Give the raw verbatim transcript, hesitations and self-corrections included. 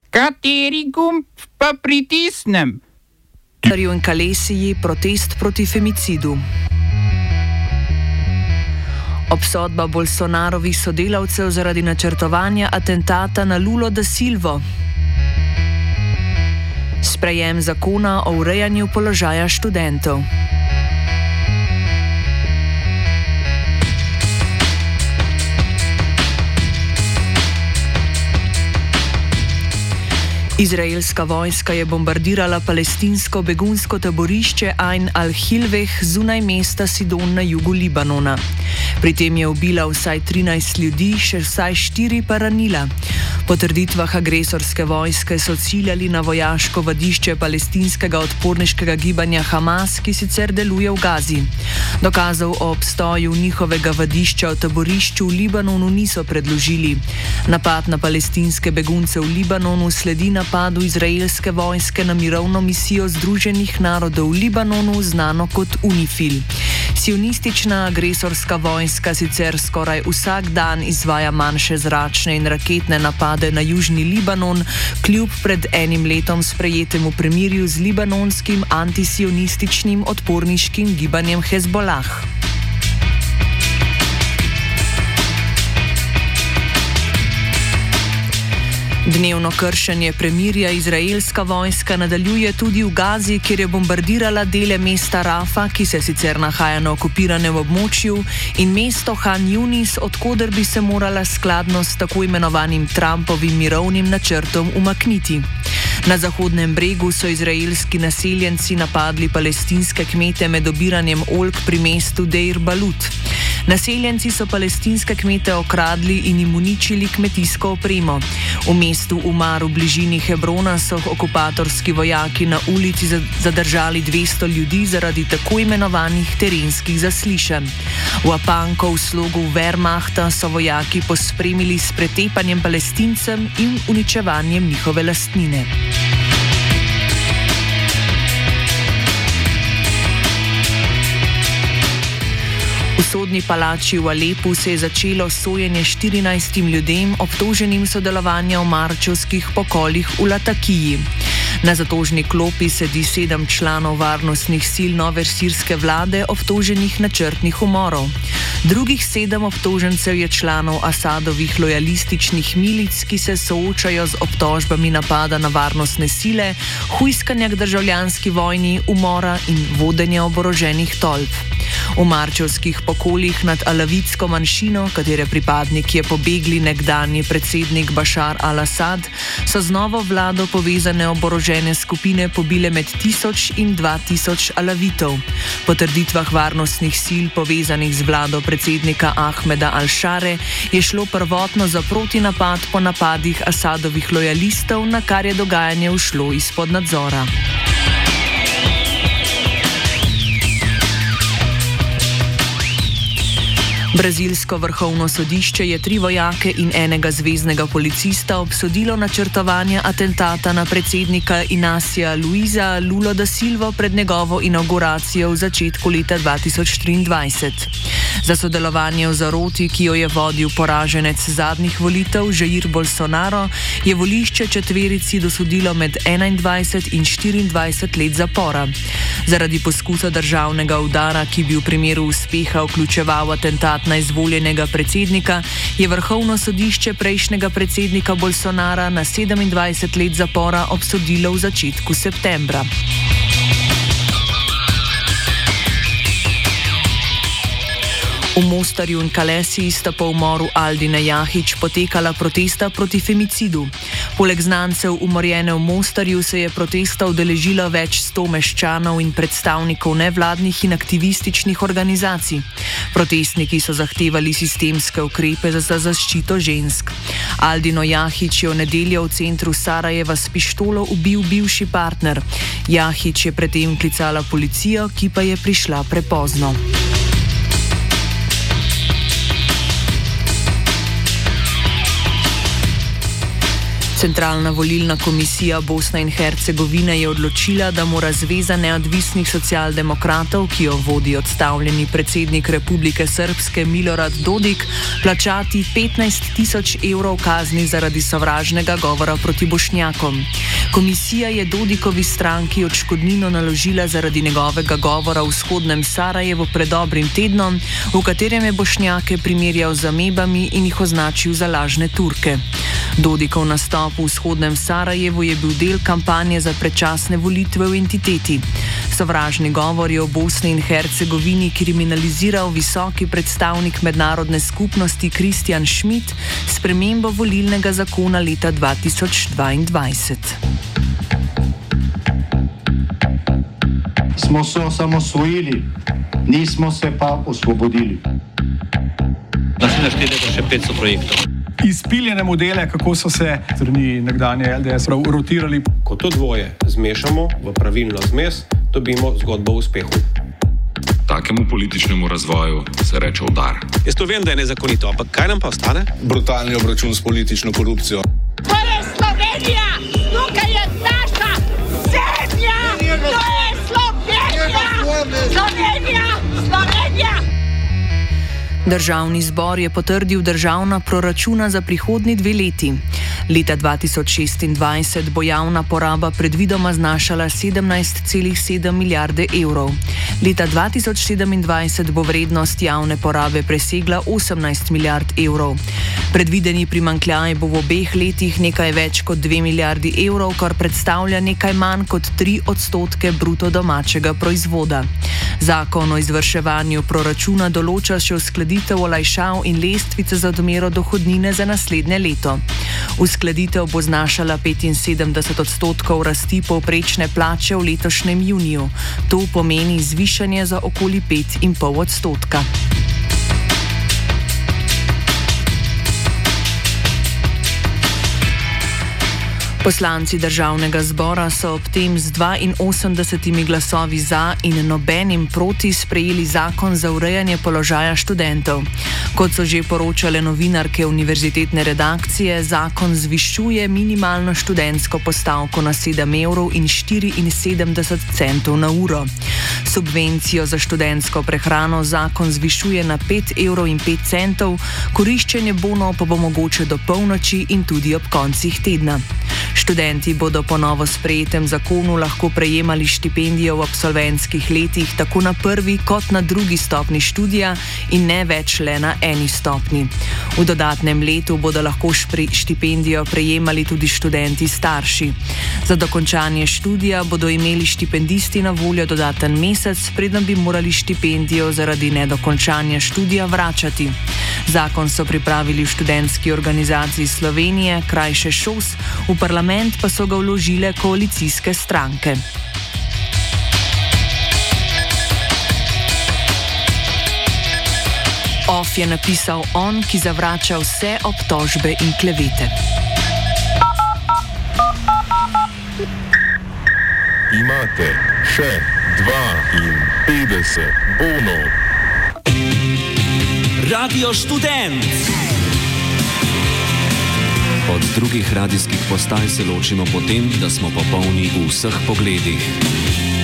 Kateri gumb pa pritisnem? In Kalesiji protest proti femicidu. Obsodba Bolsonarovih sodelavcev zaradi načrtovanja atentata na Lulo da Silvo. Sprejem zakona o urejanju položaja študentov. Izraelska vojska je bombardirala palestinsko begunsko taborišče Ain al-Hilveh zunaj mesta Sidon na jugu Libanona. Pri tem je ubila vsaj trinajst ljudi, še vsaj štiri pa ranila. Po trditvah agresorske vojske so ciljali na vojaško vadišče palestinskega odporniškega gibanja Hamas, ki sicer deluje v Gazi. Dokazov o obstoju njihovega vadišča v taborišču v Libanonu niso predložili. Napad na palestinske begunce v Libanonu sledi napadu izraelske vojske na mirovno misijo Združenih narodov v Libanonu, znano kot UNIFIL. Sionistična agresorska vojska sicer skoraj vsak dan izvaja manjše zračne in raketne napade na južni Libanon, kljub pred enim letom sprejetemu premirju z libanonskim antisionističnim odporniškim gibanjem Hezbolah. Dnevno kršenje premirja izraelska vojska nadaljuje tudi v Gazi, kjer je bombardirala dele mesta Rafa, ki se sicer nahaja na okupiranem območju, in mesto Han Yunis, odkoder bi se morala skladno s tako imenovanim Trumpovim mirovnim načrtom umakniti. Na Zahodnem bregu so izraelski naseljenci napadli palestinske kmete med obiranjem oljk pri mestu Deir Balut. Naseljenci so palestinske kmete okradli in jim uničili kmetijsko opremo. V mestu Umar v bližini Hebrona so okupatorski vojaki na ulici zadržali dvesto ljudi zaradi tako imenovanih terenskih zaslišanj. V Apanko v slogu Wehrmachta so vojaki pospremili s pretepanjem Palestincem in uničevanjem njihove lastnine. V sodni palači v Alepu se je začelo sojenje štirinajstim ljudem, obtoženim sodelovanja v marčevskih pokolih v Latakiji. Na zatožni klopi sedi sedem članov varnostnih sil nove sirske vlade, obtoženih načrtnih umorov. Drugih sedem obtožencev je članov Asadovih lojalističnih milic, ki se soočajo z obtožbami napada na varnostne sile, hujskanja k državljanski vojni, umora in vodenja oboroženih tolp. V marčevskih pokolih nad alavitsko manjšino, katere pripadnik je pobegli nekdanji predsednik Bašar al-Asad, so z novo vlado povezane oborožene skupine pobile med tisoč in dva tisoč alavitov. Po trditvah varnostnih sil povezanih z vlado predsednika Ahmeda al-Šare je šlo prvotno za protinapad po napadih Asadovih lojalistov, na kar je dogajanje ušlo izpod nadzora. Brazilsko vrhovno sodišče je tri vojake in enega zveznega policista obsodilo načrtovanja atentata na predsednika Inacija Luiza Lulo da Silvo pred njegovo inauguracijo v začetku leta dva tisoč triindvajset. Za sodelovanje v zaroti, ki jo je vodil poraženec zadnjih volitev Jair Bolsonaro, je volišče četverici dosodilo med enaindvajset in štiriindvajset let zapora. Zaradi poskusa državnega udara, ki bi v primeru uspeha vključeval atentat na izvoljenega predsednika, je vrhovno sodišče prejšnjega predsednika Bolsonara na sedemindvajset let zapora obsodilo v začetku septembra. V Mostarju in Kalesiji sta po umoru Aldine Jahić potekala protesta proti femicidu. Poleg znancev umorjene v Mostarju se je protesta udeležilo več sto meščanov in predstavnikov nevladnih in aktivističnih organizacij. Protestniki so zahtevali sistemske ukrepe za zaščito žensk. Aldino Jahić je v nedeljo v centru Sarajeva s pištolo ubil bivši partner. Jahić je predtem klicala policijo, ki pa je prišla prepozno. Centralna volilna komisija Bosne in Hercegovine je odločila, da mora Zveza neodvisnih socialdemokratov, ki jo vodi odstavljeni predsednik Republike Srpske Milorad Dodik, plačati petnajst tisoč evrov kazni zaradi sovražnega govora proti Bošnjakom. Komisija je Dodikovi stranki odškodnino naložila zaradi njegovega govora v vzhodnem Sarajevu pred dobrim tednom, v katerem je Bošnjake primerjal z amebami in jih označil za lažne Turke. Dodikov nastop v vzhodnem Sarajevu je bil del kampanje za predčasne volitve v entiteti. Sovražni govor je v Bosni in Hercegovini kriminaliziral visoki predstavnik mednarodne skupnosti Kristjan Schmidt s spremembo volilnega zakona leta dva tisoč dvaindvajset. Smo se osamosvojili, nismo se pa osvobodili. Da se naštete še petsto projektov. Izpiljene modele, kako so se strani nekdanje L D S rotirali. Ko to dvoje zmešamo v pravilno zmes, dobimo zgodbo o uspehu. Takemu političnemu razvoju se reče udar. Jaz to vem, da je nezakonito, ampak kaj nam pa ostane? Brutalni obračun s politično korupcijo. To je Slovenija! Tukaj je naša zemlja! To je Slovenija! Slovenija! Slovenija! Državni zbor je potrdil državna proračuna za prihodnji dve leti. Leta dva tisoč šestindvajset bo javna poraba predvidoma znašala sedemnajst celih sedem milijarde evrov. Leta dva tisoč sedemindvajset bo vrednost javne porabe presegla osemnajst milijard evrov. Predvideni primanjkljaj bo v obeh letih nekaj več kot dve milijardi evrov, kar predstavlja nekaj manj kot tri odstotke bruto domačega proizvoda. Zakon o izvrševanju proračuna določa še uskladitev olajšav in lestvice za odmero dohodnine za naslednje leto. Uskladitev bo znašala petinsedemdeset odstotkov rasti povprečne plače v letošnjem juniju. To pomeni zvišanje za okoli pet in pol odstotka. Poslanci državnega zbora so ob tem z dvainosemdesetimi glasovi za in nobenim proti sprejeli zakon za urejanje položaja študentov. Kot so že poročale novinarke univerzitetne redakcije, zakon zvišuje minimalno študentsko postavko na sedem evrov in štiriinsedemdeset centov na uro. Subvencijo za študentsko prehrano zakon zvišuje na pet evrov in pet centov, koriščenje bonov pa bo mogoče do polnoči in tudi ob koncih tedna. Študenti bodo po novo sprejetem zakonu lahko prejemali štipendijo v absolventskih letih tako na prvi kot na drugi stopni študija in ne več le na eni stopni. V dodatnem letu bodo lahko štipendijo prejemali tudi študenti starši. Za dokončanje študija bodo imeli štipendisti na voljo dodaten mesec, preden bi morali štipendijo zaradi nedokončanja študija vračati. Zakon so pripravili v študentski organizaciji Slovenije, krajše ŠOS, v parlament pa so ga vložile koalicijske stranke. Off je napisal on, ki zavrača vse obtožbe in klevete. Imate še dvainpetdeset bonov. Radio Študent. Od drugih radijskih postaj se ločimo po tem, da smo popolni v vseh pogledih.